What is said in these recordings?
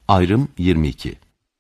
Ayrım 22.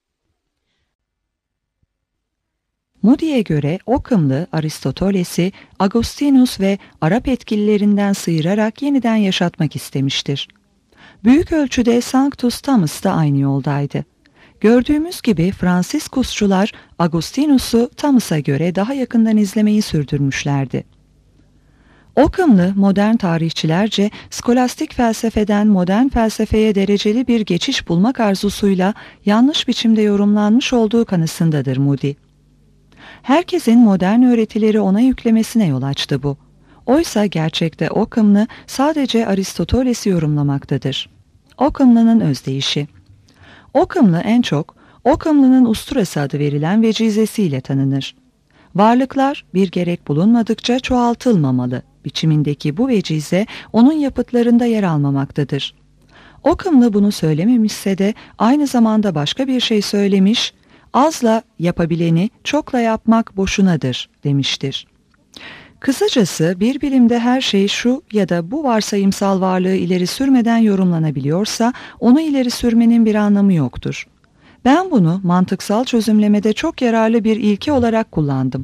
Moody'ye göre Ockham'lı Aristoteles'i Agustinus ve Arap etkililerinden sıyırarak yeniden yaşatmak istemiştir. Büyük ölçüde Sanctus Thomas da aynı yoldaydı. Gördüğümüz gibi Fransiskusçular Agustinus'u Thomas'a göre daha yakından izlemeyi sürdürmüşlerdi. Ockham'lı modern tarihçilerce skolastik felsefeden modern felsefeye dereceli bir geçiş bulmak arzusuyla yanlış biçimde yorumlanmış olduğu kanısındadır Moody. Herkesin modern öğretileri ona yüklemesine yol açtı bu. Oysa gerçekte Ockham'lı sadece Aristoteles'i yorumlamaktadır. Ockham'lının özdeyişi. Ockham'lı en çok Ockham'lının usturası adı verilen vecizesiyle tanınır. Varlıklar bir gerek bulunmadıkça çoğaltılmamalı biçimindeki bu vecize onun yapıtlarında yer almamaktadır. Ockham'lı bunu söylememişse de aynı zamanda başka bir şey söylemiş, azla yapabileni çokla yapmak boşunadır demiştir. Kısacası bir bilimde her şey şu ya da bu varsayımsal varlığı ileri sürmeden yorumlanabiliyorsa onu ileri sürmenin bir anlamı yoktur. Ben bunu mantıksal çözümlemede çok yararlı bir ilke olarak kullandım.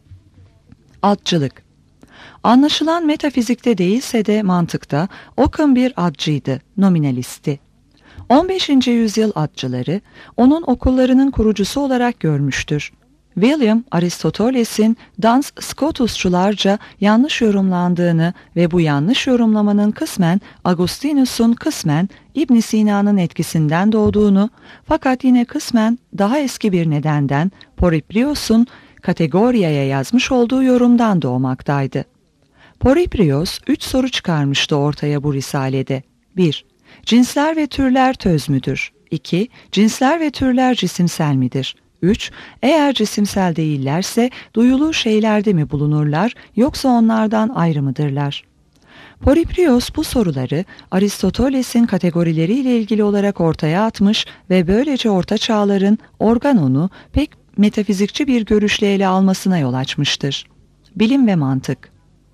Adçılık. Anlaşılan metafizikte değilse de mantıkta Occam bir adcıydı, nominalisti. 15. yüzyıl adçıları onun okullarının kurucusu olarak görmüştür. William Aristoteles'in Duns Scotusçularca yanlış yorumlandığını ve bu yanlış yorumlamanın kısmen Agustinus'un kısmen İbn Sina'nın etkisinden doğduğunu fakat yine kısmen daha eski bir nedenden Poriprios'un Kategoria'ya yazmış olduğu yorumdan doğmaktaydı. Poriprios 3 soru çıkarmıştı ortaya bu risalede. 1. Cinsler ve türler töz müdür? 2. Cinsler ve türler cisimsel midir? 3. Eğer cisimsel değillerse duyulu şeylerde mi bulunurlar yoksa onlardan ayrı mıdırlar? Poriprios bu soruları Aristoteles'in kategorileriyle ilgili olarak ortaya atmış ve böylece Orta Çağların organonu pek metafizikçi bir görüşle ele almasına yol açmıştır. Bilim ve mantık.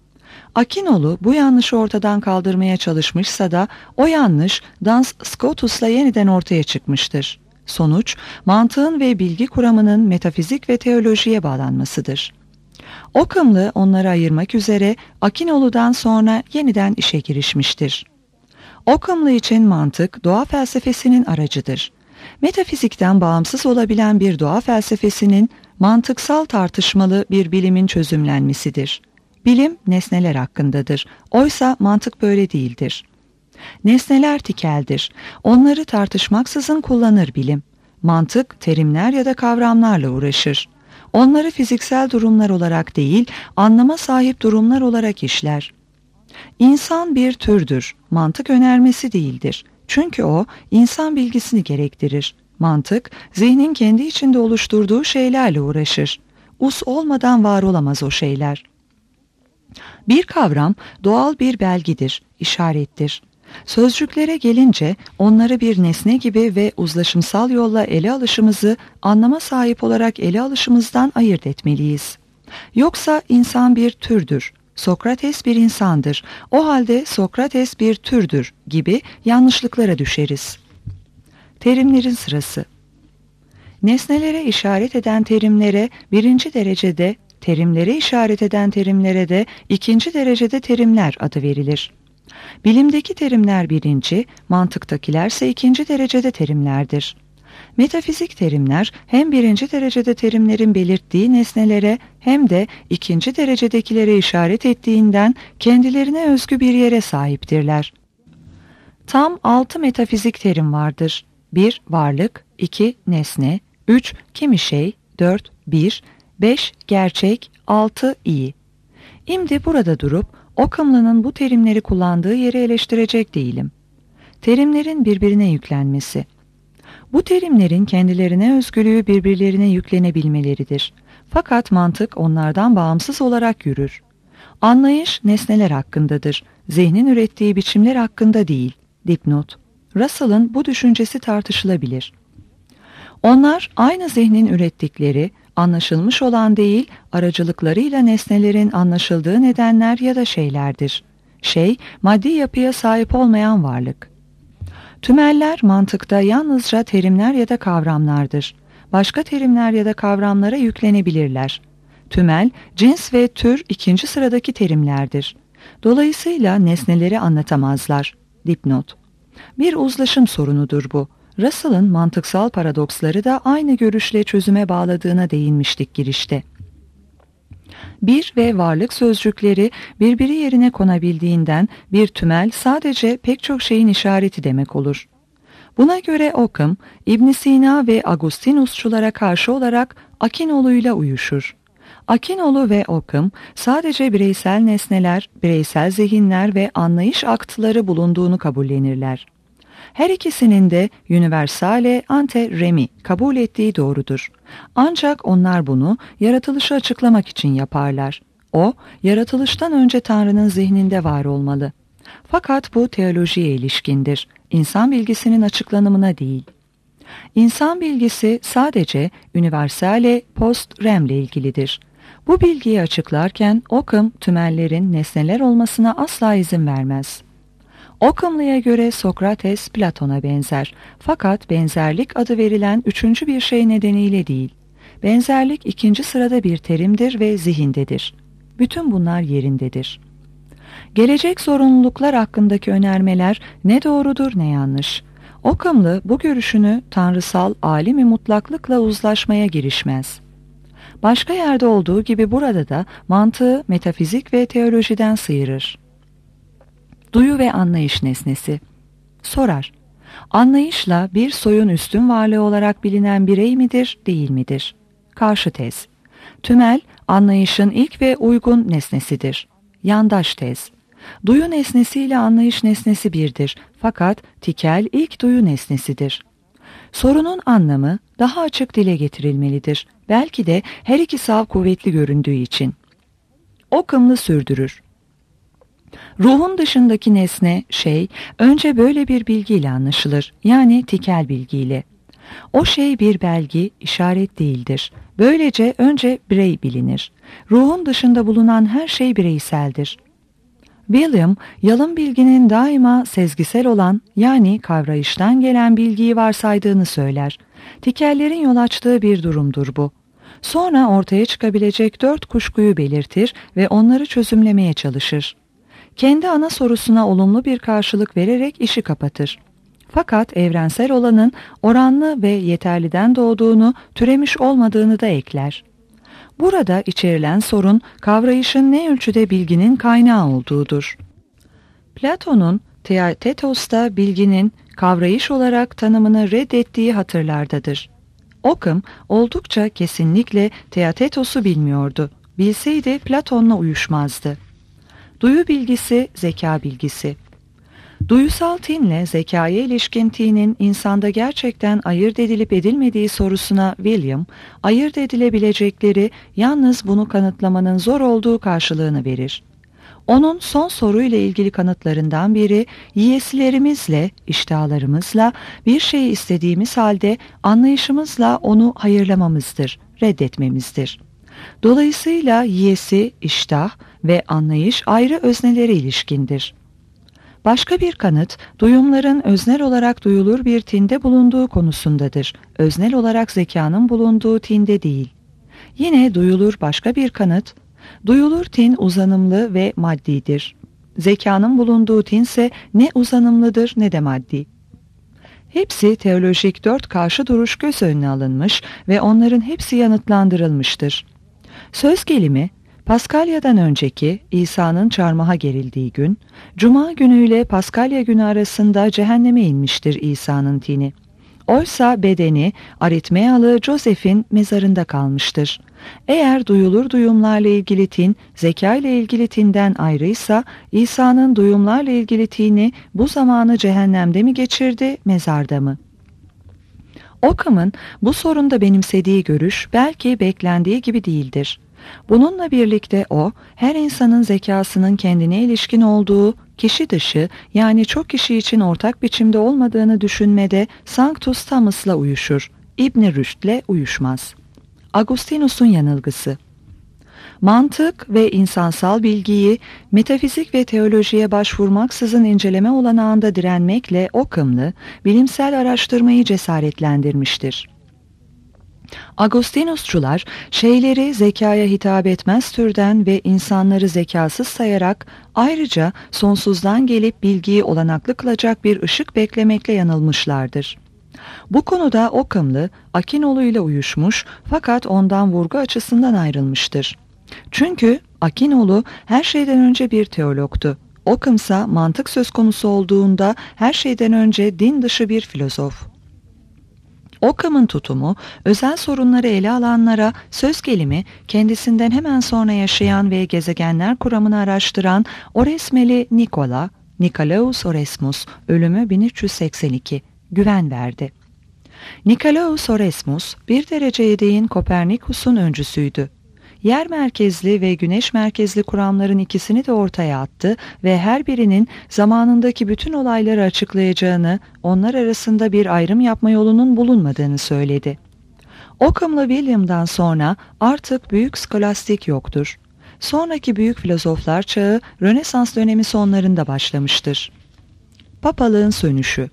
Akinolu bu yanlışı ortadan kaldırmaya çalışmışsa da o yanlış Duns Scotus'la yeniden ortaya çıkmıştır. Sonuç, mantığın ve bilgi kuramının metafizik ve teolojiye bağlanmasıdır. Ockham'lı onları ayırmak üzere Akinolu'dan sonra yeniden işe girişmiştir. Ockham'lı için mantık doğa felsefesinin aracıdır. Metafizikten bağımsız olabilen bir doğa felsefesinin mantıksal tartışmalı bir bilimin çözümlenmesidir. Bilim nesneler hakkındadır. Oysa mantık böyle değildir. Nesneler tikeldir. Onları tartışmaksızın kullanır bilim. Mantık terimler ya da kavramlarla uğraşır. Onları fiziksel durumlar olarak değil, anlama sahip durumlar olarak işler. İnsan bir türdür. Mantık önermesi değildir. Çünkü o insan bilgisini gerektirir. Mantık zihnin kendi içinde oluşturduğu şeylerle uğraşır. Us olmadan var olamaz o şeyler. Bir kavram doğal bir belgedir, işarettir. Sözcüklere gelince onları bir nesne gibi ve uzlaşımsal yolla ele alışımızı anlama sahip olarak ele alışımızdan ayırt etmeliyiz. Yoksa insan bir türdür, Sokrates bir insandır, o halde Sokrates bir türdür gibi yanlışlıklara düşeriz. Terimlerin sırası. Nesnelere işaret eden terimlere birinci derecede, terimlere işaret eden terimlere de ikinci derecede terimler adı verilir. Bilimdeki terimler birinci, mantıktakilerse ikinci derecede terimlerdir. Metafizik terimler hem birinci derecede terimlerin belirttiği nesnelere hem de ikinci derecedekilere işaret ettiğinden kendilerine özgü bir yere sahiptirler. Tam 6 metafizik terim vardır. 1. Varlık, 2. Nesne, 3. Kimi şey, 4. Bir, 5. Gerçek, 6. İyi. Şimdi burada durup Ockham'lının bu terimleri kullandığı yeri eleştirecek değilim. Terimlerin birbirine yüklenmesi. Bu terimlerin kendilerine özgülüğü birbirlerine yüklenebilmeleridir. Fakat mantık onlardan bağımsız olarak yürür. Anlayış nesneler hakkındadır. Zihnin ürettiği biçimler hakkında değil. Dipnot. Russell'ın bu düşüncesi tartışılabilir. Onlar aynı zihnin ürettikleri, anlaşılmış olan değil, aracılıklarıyla nesnelerin anlaşıldığı nedenler ya da şeylerdir. Şey, maddi yapıya sahip olmayan varlık. Tümeller mantıkta yalnızca terimler ya da kavramlardır. Başka terimler ya da kavramlara yüklenebilirler. Tümel, cins ve tür ikinci sıradaki terimlerdir. Dolayısıyla nesneleri anlatamazlar. Dipnot. Bir uzlaşım sorunudur bu. Russell'ın mantıksal paradoksları da aynı görüşle çözüme bağladığına değinmiştik girişte. Bir ve varlık sözcükleri birbiri yerine konabildiğinden bir tümel sadece pek çok şeyin işareti demek olur. Buna göre Occam, İbn Sina ve Agustinusçulara karşı olarak Akinoğlu'yla uyuşur. Akinoğlu ve Occam sadece bireysel nesneler, bireysel zihinler ve anlayış aktları bulunduğunu kabullenirler. Her ikisinin de universale ante remi kabul ettiği doğrudur. Ancak onlar bunu yaratılışı açıklamak için yaparlar. O, yaratılıştan önce Tanrı'nın zihninde var olmalı. Fakat bu teolojiye ilişkindir. İnsan bilgisinin açıklanımına değil. İnsan bilgisi sadece universale post rem ile ilgilidir. Bu bilgiyi açıklarken Occam tümellerin nesneler olmasına asla izin vermez. Occam'lıya göre Sokrates Platon'a benzer, fakat benzerlik adı verilen üçüncü bir şey nedeniyle değil. Benzerlik ikinci sırada bir terimdir ve zihindedir. Bütün bunlar yerindedir. Gelecek zorunluluklar hakkındaki önermeler ne doğrudur ne yanlış. Occam'lı bu görüşünü tanrısal alimi mutlaklıkla uzlaşmaya girişmez. Başka yerde olduğu gibi burada da mantığı metafizik ve teolojiden sıyırır. Duyu ve anlayış nesnesi. Sorar. Anlayışla bir soyun üstün varlığı olarak bilinen birey midir, değil midir? Karşı tez. Tümel, anlayışın ilk ve uygun nesnesidir. Yandaş tez. Duyu nesnesiyle anlayış nesnesi birdir, fakat tikel ilk duyu nesnesidir. Sorunun anlamı daha açık dile getirilmelidir. Belki de her iki sav kuvvetli göründüğü için. Occam'lı sürdürür. Ruhun dışındaki nesne, şey, önce böyle bir bilgiyle anlaşılır, yani tikel bilgiyle. O şey bir belgi, işaret değildir. Böylece önce birey bilinir. Ruhun dışında bulunan her şey bireyseldir. William, yalın bilginin daima sezgisel olan, yani kavrayıştan gelen bilgiyi varsaydığını söyler. Tikellerin yol açtığı bir durumdur bu. Sonra ortaya çıkabilecek 4 kuşkuyu belirtir ve onları çözümlemeye çalışır. Kendi ana sorusuna olumlu bir karşılık vererek işi kapatır. Fakat evrensel olanın oranlı ve yeterliden doğduğunu, türemiş olmadığını da ekler. Burada içerilen sorun kavrayışın ne ölçüde bilginin kaynağı olduğudur. Platon'un Theaetetos'ta bilginin kavrayış olarak tanımını reddettiği hatırlardadır. Occam oldukça kesinlikle Theaetetos'u bilmiyordu. Bilseydi Platon'la uyuşmazdı. Duyu bilgisi, zeka bilgisi. Duyusal tinle zekaya ilişkin tinin insanda gerçekten ayırt edilip edilmediği sorusuna William, ayırt edilebilecekleri yalnız bunu kanıtlamanın zor olduğu karşılığını verir. Onun son soruyla ilgili kanıtlarından biri, yiyesilerimizle, iştahlarımızla bir şeyi istediğimiz halde anlayışımızla onu hayırlamamızdır, reddetmemizdir. Dolayısıyla yiyesi, iştah ve anlayış ayrı öznelere ilişkindir. Başka bir kanıt, duyumların öznel olarak duyulur bir tinde bulunduğu konusundadır. Öznel olarak zekanın bulunduğu tinde değil. Yine duyulur başka bir kanıt, duyulur tin uzanımlı ve maddidir. Zekanın bulunduğu tin ise ne uzanımlıdır ne de maddi. Hepsi teolojik 4 karşı duruş göz önüne alınmış ve onların hepsi yanıtlandırılmıştır. Söz gelimi, Paskalya'dan önceki İsa'nın çarmıha gerildiği gün, Cuma günüyle Paskalya günü arasında cehenneme inmiştir İsa'nın tini. Oysa bedeni Aritmeyalı Joseph'in mezarında kalmıştır. Eğer duyulur duyumlarla ilgili tin, zeka ile ilgili tinden ayrıysa, İsa'nın duyumlarla ilgili tini bu zamanı cehennemde mi geçirdi, mezarda mı? Occam'ın bu sorunda benimsediği görüş belki beklendiği gibi değildir. Bununla birlikte o, her insanın zekasının kendine ilişkin olduğu, kişi dışı yani çok kişi için ortak biçimde olmadığını düşünmede Sanctus Thomas'la uyuşur, İbn-i Rüşd'le uyuşmaz. Agustinus'un yanılgısı. Mantık ve insansal bilgiyi metafizik ve teolojiye başvurmaksızın inceleme olanağında direnmekle Occam'lı bilimsel araştırmayı cesaretlendirmiştir. Agustinusçular şeyleri zekaya hitap etmez türden ve insanları zekasız sayarak ayrıca sonsuzdan gelip bilgiyi olanaklı kılacak bir ışık beklemekle yanılmışlardır. Bu konuda Occam'lı Akinoğlu ile uyuşmuş fakat ondan vurgu açısından ayrılmıştır. Çünkü Akinoğlu her şeyden önce bir teologtu. Occam ise mantık söz konusu olduğunda her şeyden önce din dışı bir filozof. Occam'ın tutumu, özel sorunları ele alanlara söz gelimi kendisinden hemen sonra yaşayan ve gezegenler kuramını araştıran Oresmeli Nikolaus Oresmus, ölümü 1382, güven verdi. Nikolaus Oresmus, bir derece yedeğin Kopernikus'un öncüsüydü. Yer merkezli ve güneş merkezli kuramların ikisini de ortaya attı ve her birinin zamanındaki bütün olayları açıklayacağını, onlar arasında bir ayrım yapma yolunun bulunmadığını söyledi. Occam'lı William'dan sonra artık büyük skolastik yoktur. Sonraki büyük filozoflar çağı Rönesans dönemi sonlarında başlamıştır. Papalığın sönüşü.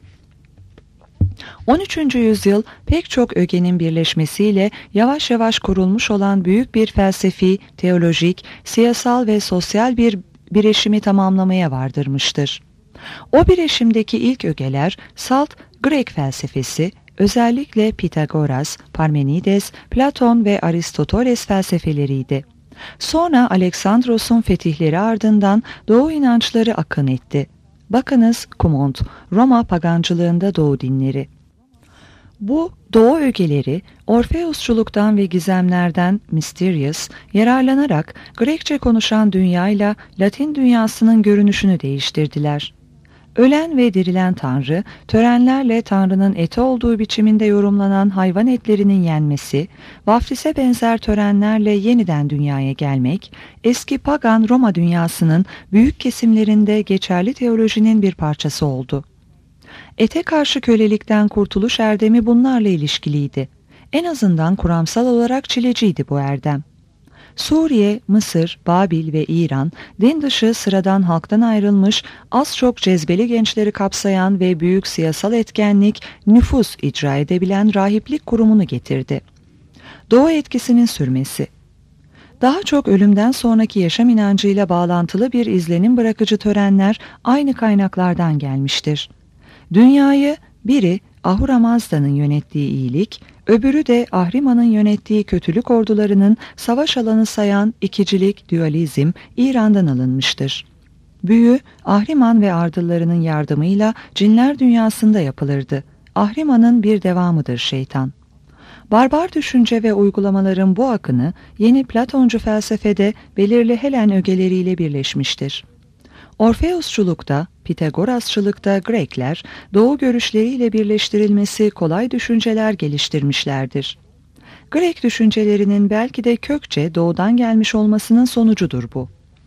13. yüzyıl pek çok ögenin birleşmesiyle yavaş yavaş kurulmuş olan büyük bir felsefi, teolojik, siyasal ve sosyal bir birleşimi tamamlamaya vardırmıştır. O birleşimdeki ilk ögeler salt Grek felsefesi, özellikle Pitagoras, Parmenides, Platon ve Aristoteles felsefeleriydi. Sonra Aleksandros'un fetihleri ardından Doğu inançları akın etti. Bakınız Kumont, Roma pagancılığında Doğu dinleri. Bu Doğu ögeleri Orfeusçuluktan ve gizemlerden Mysterious yararlanarak Grekçe konuşan dünyayla Latin dünyasının görünüşünü değiştirdiler. Ölen ve dirilen Tanrı, törenlerle Tanrı'nın eti olduğu biçiminde yorumlanan hayvan etlerinin yenmesi, vaftise benzer törenlerle yeniden dünyaya gelmek, eski pagan Roma dünyasının büyük kesimlerinde geçerli teolojinin bir parçası oldu. Ete karşı kölelikten kurtuluş erdemi bunlarla ilişkiliydi. En azından kuramsal olarak çileciydi bu erdem. Suriye, Mısır, Babil ve İran, din dışı sıradan halktan ayrılmış, az çok cezbeli gençleri kapsayan ve büyük siyasal etkenlik, nüfuz icra edebilen rahiplik kurumunu getirdi. Doğu etkisinin sürmesi. Daha çok ölümden sonraki yaşam inancıyla bağlantılı bir izlenim bırakıcı törenler aynı kaynaklardan gelmiştir. Dünyayı biri Ahura Mazda'nın yönettiği iyilik, öbürü de Ahriman'ın yönettiği kötülük ordularının savaş alanı sayan ikicilik, dualizm İran'dan alınmıştır. Büyü, Ahriman ve ardıllarının yardımıyla cinler dünyasında yapılırdı. Ahriman'ın bir devamıdır şeytan. Barbar düşünce ve uygulamaların bu akını yeni Platoncu felsefede belirli Helen ögeleriyle birleşmiştir. Orfeusçulukta, Pitagorasçılıkta Grekler, Doğu görüşleriyle birleştirilmesi kolay düşünceler geliştirmişlerdir. Grek düşüncelerinin belki de kökçe Doğu'dan gelmiş olmasının sonucudur bu.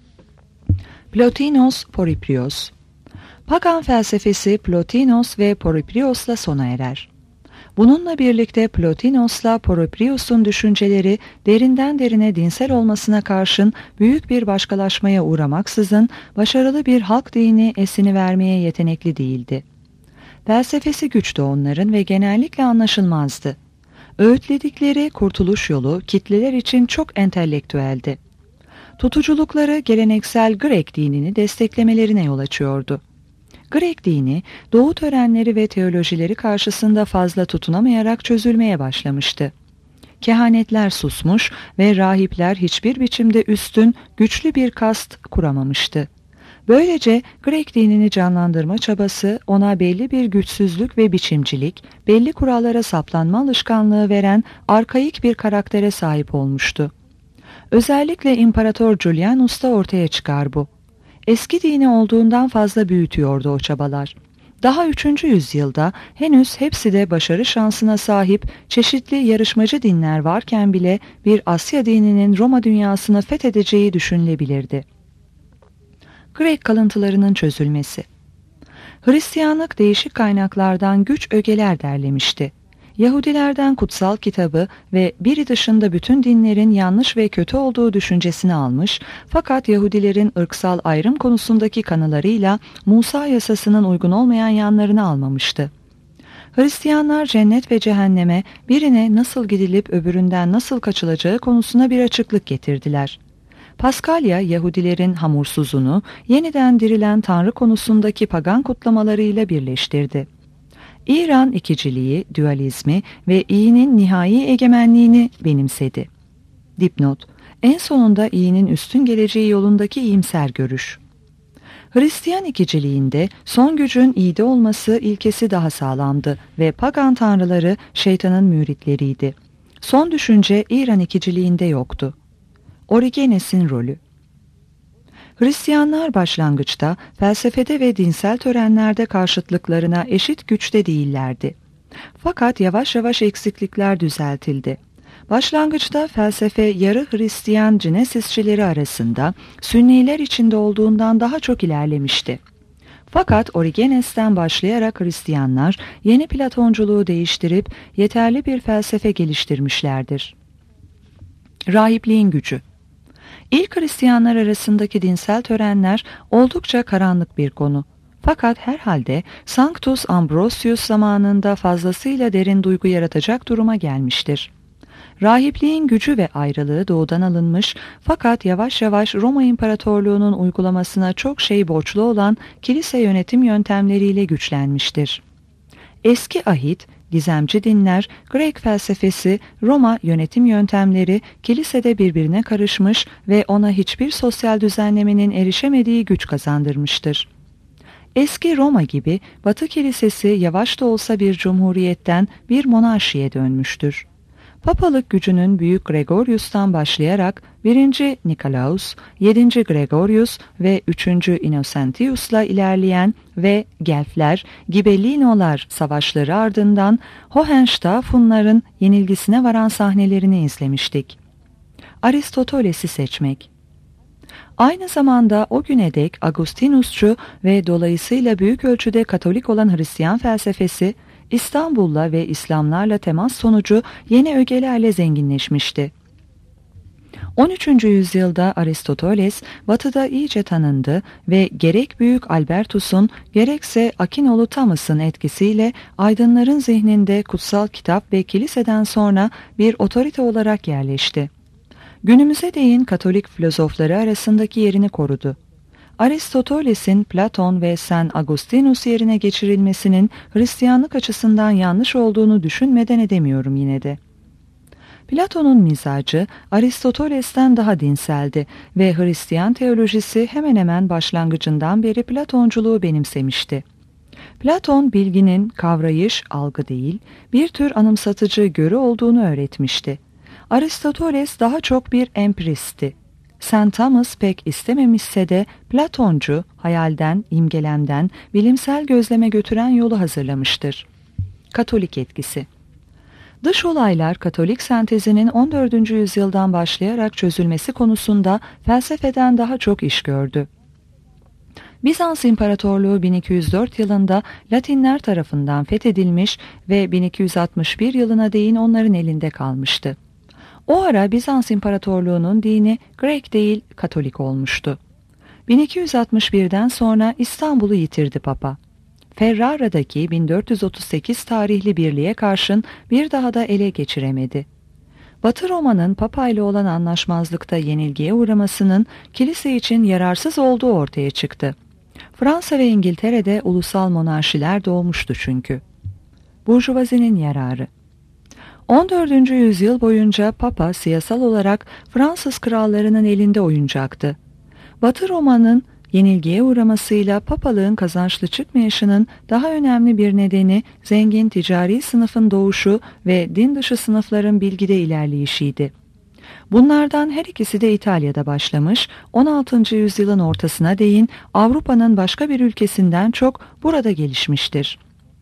Plotinos Poriprios. Pagan felsefesi Plotinos ve Poriprios'la sona erer. Bununla birlikte Plotinos'la Poriprios'un düşünceleri derinden derine dinsel olmasına karşın büyük bir başkalaşmaya uğramaksızın başarılı bir halk dini esini vermeye yetenekli değildi. Felsefesi güçtü onların ve genellikle anlaşılmazdı. Öğütledikleri kurtuluş yolu kitleler için çok entelektüeldi. Tutuculukları geleneksel Grek dinini desteklemelerine yol açıyordu. Grek dini, Doğu törenleri ve teolojileri karşısında fazla tutunamayarak çözülmeye başlamıştı. Kehanetler susmuş ve rahipler hiçbir biçimde üstün, güçlü bir kast kuramamıştı. Böylece Grek dinini canlandırma çabası ona belli bir güçsüzlük ve biçimcilik, belli kurallara saplanma alışkanlığı veren arkaik bir karaktere sahip olmuştu. Özellikle İmparator Julianus'ta ortaya çıkar bu. Eski dini olduğundan fazla büyütüyordu o çabalar. Daha 3. yüzyılda henüz hepsi de başarı şansına sahip çeşitli yarışmacı dinler varken bile bir Asya dininin Roma dünyasını fethedeceği düşünülebilirdi. Grek kalıntılarının çözülmesi. Hristiyanlık değişik kaynaklardan güç ögeler derlemişti. Yahudilerden kutsal kitabı ve biri dışında bütün dinlerin yanlış ve kötü olduğu düşüncesini almış, fakat Yahudilerin ırksal ayrım konusundaki kanılarıyla Musa yasasının uygun olmayan yanlarını almamıştı. Hristiyanlar cennet ve cehenneme birine nasıl gidilip öbüründen nasıl kaçılacağı konusuna bir açıklık getirdiler. Paskalya, Yahudilerin hamursuzunu yeniden dirilen Tanrı konusundaki pagan kutlamalarıyla birleştirdi. İran ikiciliği, dualizmi ve iyinin nihai egemenliğini benimsedi. Dipnot: en sonunda iyinin üstün geleceği yolundaki iyimser görüş. Hristiyan ikiciliğinde son gücün iyide olması ilkesi daha sağlamdı ve pagan tanrıları şeytanın müritleriydi. Son düşünce İran ikiciliğinde yoktu. Origenes'in rolü. Hristiyanlar başlangıçta felsefede ve dinsel törenlerde karşıtlıklarına eşit güçte değillerdi. Fakat yavaş yavaş eksiklikler düzeltildi. Başlangıçta felsefe yarı Hristiyan Cinesisçileri arasında Sünniler içinde olduğundan daha çok ilerlemişti. Fakat Origenes'ten başlayarak Hristiyanlar yeni Platonculuğu değiştirip yeterli bir felsefe geliştirmişlerdir. Rahipliğin gücü. İlk Hristiyanlar arasındaki dinsel törenler oldukça karanlık bir konu. Fakat herhalde Sanctus Ambrosius zamanında fazlasıyla derin duygu yaratacak duruma gelmiştir. Rahipliğin gücü ve ayrılığı doğudan alınmış, fakat yavaş yavaş Roma İmparatorluğu'nun uygulamasına çok şey borçlu olan kilise yönetim yöntemleriyle güçlenmiştir. Eski ahit, gizemci dinler, Grek felsefesi, Roma yönetim yöntemleri kilisede birbirine karışmış ve ona hiçbir sosyal düzenlemenin erişemediği güç kazandırmıştır. Eski Roma gibi Batı kilisesi yavaş da olsa bir cumhuriyetten bir monarşiye dönmüştür. Papalık gücünün Büyük Gregorius'tan başlayarak 1. Nikolaus, 7. Gregorius ve 3. Innocentius'la ilerleyen ve Gelfler, Gibellinolar savaşları ardından Hohenstaufenların yenilgisine varan sahnelerini izlemiştik. Aristoteles'i seçmek. Aynı zamanda o güne dek Agustinusçu ve dolayısıyla büyük ölçüde Katolik olan Hristiyan felsefesi, İstanbul'la ve İslamlarla temas sonucu yeni ögelerle zenginleşmişti. 13. yüzyılda Aristoteles Batı'da iyice tanındı ve gerek Büyük Albertus'un gerekse Akinolu Thomas'ın etkisiyle aydınların zihninde kutsal kitap ve kiliseden sonra bir otorite olarak yerleşti. Günümüze değin Katolik filozofları arasındaki yerini korudu. Aristoteles'in Platon ve St. Agustinus yerine geçirilmesinin Hristiyanlık açısından yanlış olduğunu düşünmeden edemiyorum yine de. Platon'un mizacı Aristoteles'ten daha dinseldi ve Hristiyan teolojisi hemen hemen başlangıcından beri Platonculuğu benimsemişti. Platon bilginin kavrayış, algı değil, bir tür anımsatıcı görü olduğunu öğretmişti. Aristoteles daha çok bir empiristi. St. Thomas pek istememişse de Platoncu, hayalden, imgelemden, bilimsel gözleme götüren yolu hazırlamıştır. Katolik etkisi. Dış olaylar Katolik sentezinin 14. yüzyıldan başlayarak çözülmesi konusunda felsefeden daha çok iş gördü. Bizans İmparatorluğu 1204 yılında Latinler tarafından fethedilmiş ve 1261 yılına değin onların elinde kalmıştı. O ara Bizans İmparatorluğu'nun dini Grek değil Katolik olmuştu. 1261'den sonra İstanbul'u yitirdi Papa. Ferrara'daki 1438 tarihli birliğe karşın bir daha da ele geçiremedi. Batı Roma'nın Papa ile olan anlaşmazlıkta yenilgiye uğramasının kilise için yararsız olduğu ortaya çıktı. Fransa ve İngiltere'de ulusal monarşiler doğmuştu çünkü. Burjuvazinin yararı. 14. yüzyıl boyunca Papa siyasal olarak Fransız krallarının elinde oyuncaktı. Batı Roma'nın yenilgiye uğramasıyla papalığın kazançlı çıkmayışının daha önemli bir nedeni zengin ticari sınıfın doğuşu ve din dışı sınıfların bilgide ilerleyişiydi. Bunlardan her ikisi de İtalya'da başlamış, 16. yüzyılın ortasına değin Avrupa'nın başka bir ülkesinden çok burada gelişmiştir.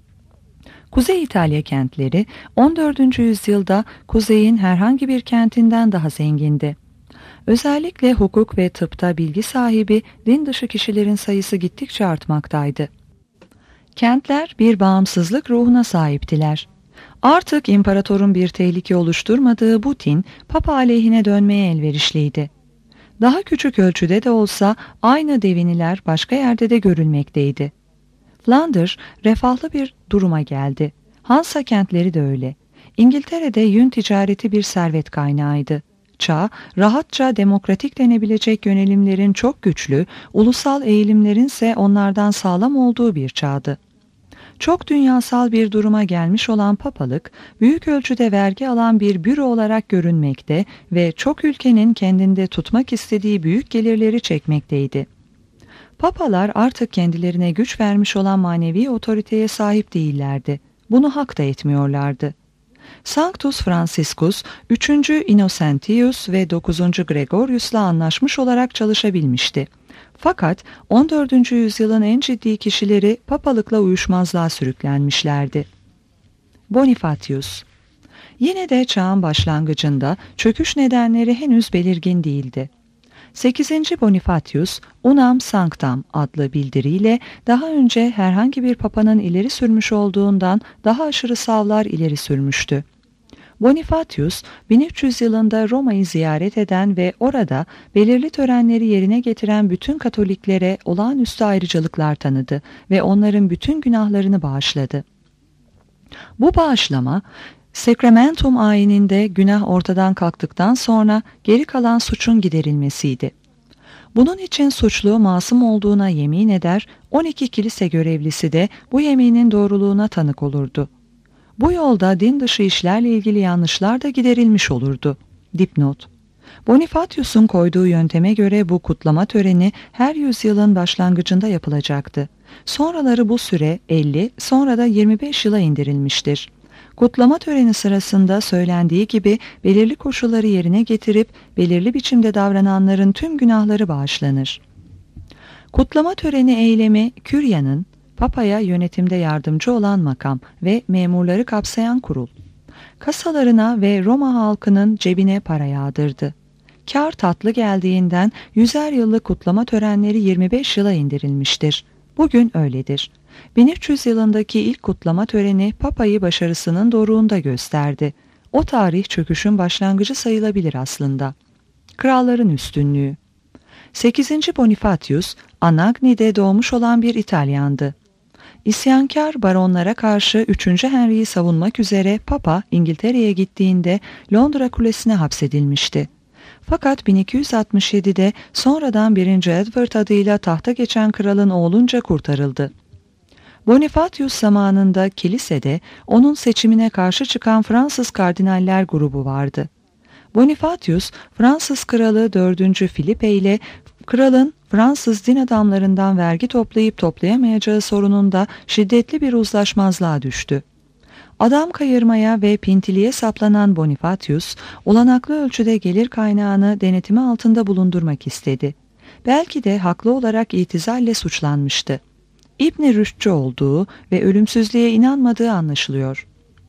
Kuzey İtalya kentleri 14. yüzyılda kuzeyin herhangi bir kentinden daha zengindi. Özellikle hukuk ve tıpta bilgi sahibi din dışı kişilerin sayısı gittikçe artmaktaydı. Kentler bir bağımsızlık ruhuna sahiptiler. Artık imparatorun bir tehlike oluşturmadığı bu tin, Papa aleyhine dönmeye elverişliydi. Daha küçük ölçüde de olsa aynı deviniler başka yerde de görülmekteydi. Flanders refahlı bir duruma geldi. Hansa kentleri de öyle. İngiltere'de yün ticareti bir servet kaynağıydı. Çağ, rahatça demokratik denebilecek yönelimlerin çok güçlü, ulusal eğilimlerin ise onlardan sağlam olduğu bir çağdı. Çok dünyasal bir duruma gelmiş olan papalık, büyük ölçüde vergi alan bir büro olarak görünmekte ve çok ülkenin kendinde tutmak istediği büyük gelirleri çekmekteydi. Papalar artık kendilerine güç vermiş olan manevi otoriteye sahip değillerdi. Bunu hak da etmiyorlardı. Sanctus Franciscus, 3. Innocentius ve 9. Gregorius'la anlaşmış olarak çalışabilmişti. Fakat 14. yüzyılın en ciddi kişileri papalıkla uyuşmazlığa sürüklenmişlerdi. Bonifatius. Yine de çağın başlangıcında çöküş nedenleri henüz belirgin değildi. 8. Bonifatius, Unam Sanctam adlı bildiriyle daha önce herhangi bir papanın ileri sürmüş olduğundan daha aşırı savlar ileri sürmüştü. Bonifatius, 1300 yılında Roma'yı ziyaret eden ve orada belirli törenleri yerine getiren bütün Katoliklere olağanüstü ayrıcalıklar tanıdı ve onların bütün günahlarını bağışladı. Bu bağışlama, Sacramentum ayininde günah ortadan kalktıktan sonra geri kalan suçun giderilmesiydi. Bunun için suçlu masum olduğuna yemin eder, 12 kilise görevlisi de bu yeminin doğruluğuna tanık olurdu. Bu yolda din dışı işlerle ilgili yanlışlar da giderilmiş olurdu. Dipnot. Bonifatius'un koyduğu yönteme göre bu kutlama töreni her yüzyılın başlangıcında yapılacaktı. Sonraları bu süre 50, sonra da 25 yıla indirilmiştir. Kutlama töreni sırasında söylendiği gibi belirli koşulları yerine getirip belirli biçimde davrananların tüm günahları bağışlanır. Kutlama töreni eylemi Kürya'nın, Papa'ya yönetimde yardımcı olan makam ve memurları kapsayan kurul. Kasalarına ve Roma halkının cebine para yağdırdı. Kar tatlı geldiğinden 100'er yıllık kutlama törenleri 25 yıla indirilmiştir. Bugün öyledir. 1300 yılındaki ilk kutlama töreni Papa'yı başarısının doruğunda gösterdi. O tarih çöküşün başlangıcı sayılabilir aslında. Kralların üstünlüğü. 8. Bonifatius, Anagni'de doğmuş olan bir İtalyandı. İsyankar baronlara karşı 3. Henry'yi savunmak üzere Papa İngiltere'ye gittiğinde Londra Kulesi'ne hapsedilmişti. Fakat 1267'de sonradan 1. Edward adıyla tahta geçen kralın oğlunca kurtarıldı. Bonifatius zamanında kilisede onun seçimine karşı çıkan Fransız kardinaller grubu vardı. Bonifatius, Fransız kralı 4. Filipe ile kralın Fransız din adamlarından vergi toplayıp toplayamayacağı sorununda şiddetli bir uzlaşmazlığa düştü. Adam kayırmaya ve pintiliğe saplanan Bonifatius, olanaklı ölçüde gelir kaynağını denetimi altında bulundurmak istedi. Belki de haklı olarak itizalle suçlanmıştı. İbn-i Rüşdçü olduğu ve ölümsüzlüğe inanmadığı anlaşılıyor.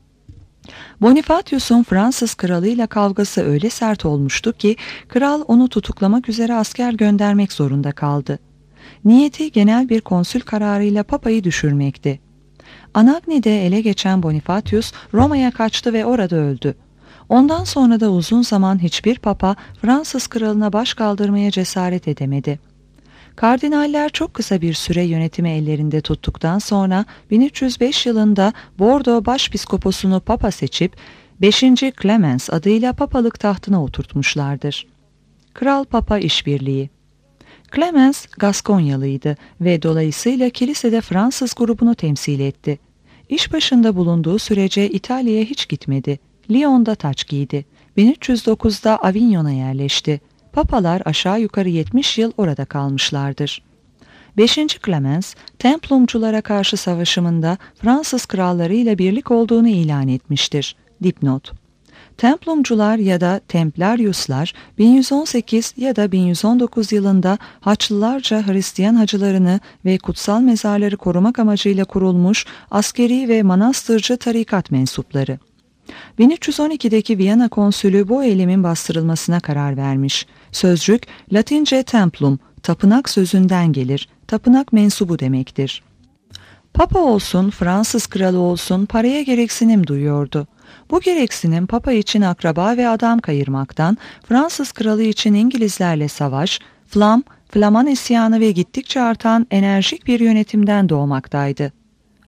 Bonifatius'un Fransız kralıyla kavgası öyle sert olmuştu ki kral onu tutuklamak üzere asker göndermek zorunda kaldı. Niyeti genel bir konsül kararıyla Papa'yı düşürmekti. Anagni'de ele geçen Bonifatius Roma'ya kaçtı ve orada öldü. Ondan sonra da uzun zaman hiçbir papa Fransız kralına baş kaldırmaya cesaret edemedi. Kardinaller çok kısa bir süre yönetimi ellerinde tuttuktan sonra 1305 yılında Bordeaux başpiskoposunu papa seçip 5. Clemens adıyla papalık tahtına oturtmuşlardır. Kral-papa işbirliği. Clemens Gaskonyalıydı ve dolayısıyla kilisede Fransız grubunu temsil etti. İş başında bulunduğu sürece İtalya'ya hiç gitmedi. Lyon'da taç giydi. 1309'da Avignon'a yerleşti. Papalar aşağı yukarı 70 yıl orada kalmışlardır. 5. Clemens, Templumculara karşı savaşımında Fransız krallarıyla birlik olduğunu ilan etmiştir. Dipnot. Templumcular ya da Templariuslar 1118 ya da 1119 yılında Haçlılarca Hristiyan hacılarını ve kutsal mezarları korumak amacıyla kurulmuş askeri ve manastırcı tarikat mensupları. 1312'deki Viyana konsülü bu eylemin bastırılmasına karar vermiş. Sözcük Latince templum, tapınak sözünden gelir, tapınak mensubu demektir. Papa olsun, Fransız kralı olsun paraya gereksinim duyuyordu. Bu gereksinim Papa için akraba ve adam kayırmaktan, Fransız kralı için İngilizlerle savaş, Flaman isyanı ve gittikçe artan enerjik bir yönetimden doğmaktaydı.